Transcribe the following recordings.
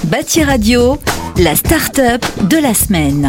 Bâti Radio, la start-up de la semaine.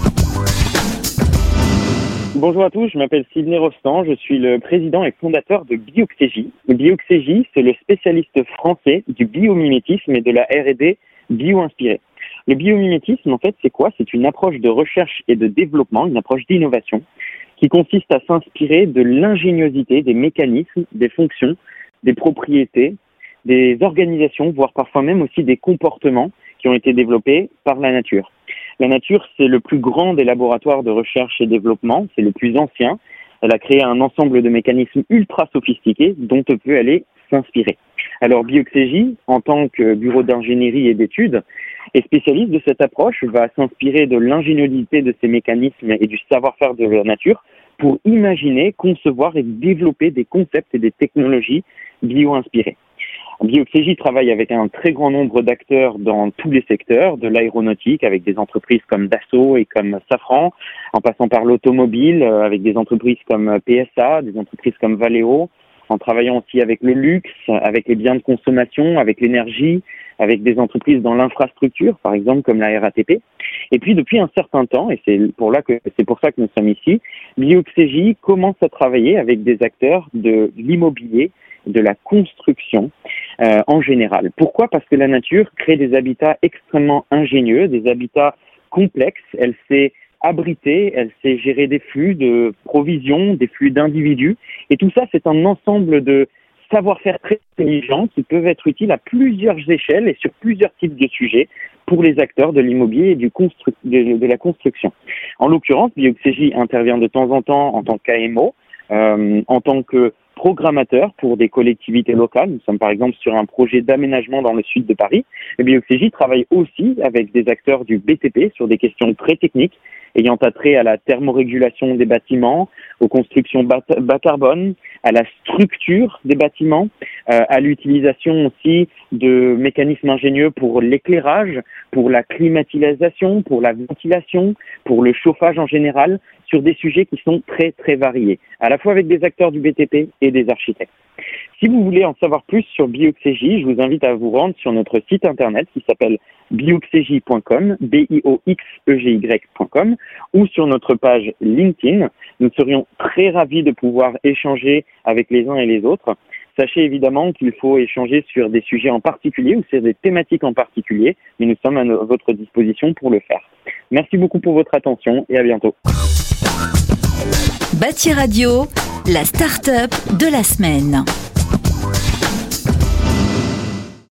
Bonjour à tous, je m'appelle Sydney Rostand, je suis le président et fondateur de Bioxégie. Bioxégie, c'est le spécialiste français du biomimétisme et de la R&D bio-inspirée. Le biomimétisme, en fait, c'est quoi ? C'est une approche de recherche et de développement, une approche d'innovation qui consiste à s'inspirer de l'ingéniosité des mécanismes, des fonctions, des propriétés, des organisations, voire parfois même aussi des comportements qui ont été développés par la nature. La nature, c'est le plus grand des laboratoires de recherche et développement, c'est le plus ancien. Elle a créé un ensemble de mécanismes ultra sophistiqués dont on peut aller s'inspirer. Alors Bioxégie, en tant que bureau d'ingénierie et d'études, et spécialiste de cette approche, va s'inspirer de l'ingéniosité de ces mécanismes et du savoir-faire de la nature pour imaginer, concevoir et développer des concepts et des technologies bio-inspirées. Bioxégie travaille avec un très grand nombre d'acteurs dans tous les secteurs, de l'aéronautique avec des entreprises comme Dassault et comme Safran, en passant par l'automobile avec des entreprises comme PSA, des entreprises comme Valeo, en travaillant aussi avec le luxe, avec les biens de consommation, avec l'énergie, avec des entreprises dans l'infrastructure, par exemple comme la RATP. Et puis depuis un certain temps, et c'est pour ça que nous sommes ici, Bioxégie commence à travailler avec des acteurs de l'immobilier, de la construction en général. Pourquoi ? Parce que la nature crée des habitats extrêmement ingénieux, des habitats complexes. Elle sait abriter, elle sait gérer des flux de provisions, des flux d'individus. Et tout ça, c'est un ensemble de savoir-faire très intelligents qui peuvent être utiles à plusieurs échelles et sur plusieurs types de sujets pour les acteurs de l'immobilier et de la construction. En l'occurrence, Bioxégie intervient de temps en temps en tant qu'AMO, en tant que programmateur pour des collectivités locales. Nous sommes par exemple sur un projet d'aménagement dans le sud de Paris. Et Bioxégie travaille aussi avec des acteurs du BTP sur des questions très techniques ayant attrait à la thermorégulation des bâtiments, aux constructions bas carbone, à la structure des bâtiments, à l'utilisation aussi de mécanismes ingénieux pour l'éclairage, pour la climatisation, pour la ventilation, pour le chauffage en général, sur des sujets qui sont très très variés, à la fois avec des acteurs du BTP et des architectes. Si vous voulez en savoir plus sur Bioxégie, je vous invite à vous rendre sur notre site internet qui s'appelle bioxégie.com, bioxegi.com, ou sur notre page LinkedIn. Nous serions très ravis de pouvoir échanger avec les uns et les autres. Sachez évidemment qu'il faut échanger sur des sujets en particulier ou sur des thématiques en particulier, mais nous sommes à votre disposition pour le faire. Merci beaucoup pour votre attention et à bientôt. Bâti Radio, la start-up de la semaine.